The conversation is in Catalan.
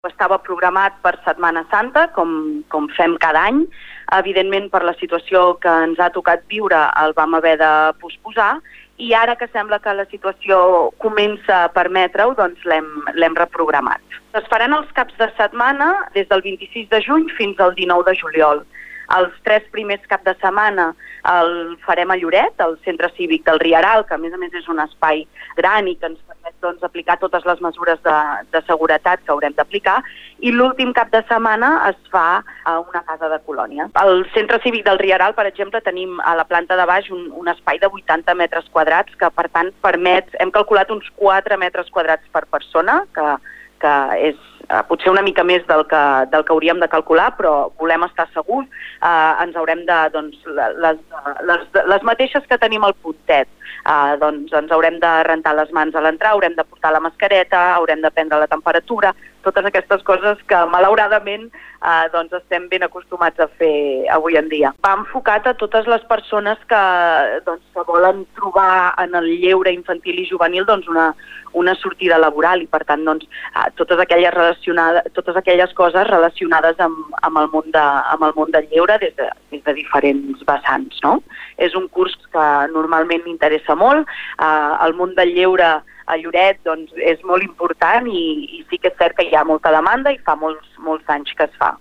Estava programat per Setmana Santa, com fem cada any. Evidentment, per la situació que ens ha tocat viure, el vam haver de posposar, i ara que sembla que la situació comença a permetre-ho, doncs l'hem reprogramat. Es faran els caps de setmana des del 26 de juny fins al 19 de juliol. Els 3 primers caps de setmana el farem a Lloret, al Centre Cívic del Rieral, que a més és un espai gran i que ens permet aplicar totes les mesures de seguretat que haurem d'aplicar, i l'últim cap de setmana es fa a una casa de colònia. Al Centre Cívic del Rieral, per exemple, tenim a la planta de baix un espai de 80 metres quadrats que, per tant, permet, hem calculat uns 4 metres quadrats per persona, que és potser una mica més del que hauríem de calcular, però volem estar segurs. Ens haurem de, doncs, les mateixes que tenim al puntet, doncs ens haurem de rentar les mans a l'entrar, haurem de portar la mascareta, haurem de prendre la temperatura, totes aquestes coses que malauradament doncs estem ben acostumats a fer avui en dia. Va enfocat a totes les persones que volen trobar en el lleure infantil i juvenil doncs, una sortida laboral, i per tant doncs, totes aquelles coses relacionades amb el món del lleure des de diferents vessants, no? És un curs que normalment m'interessa molt. El món del lleure a Lloret doncs, és molt important i sí que és cert que hi ha molta demanda i fa molts anys que es fa.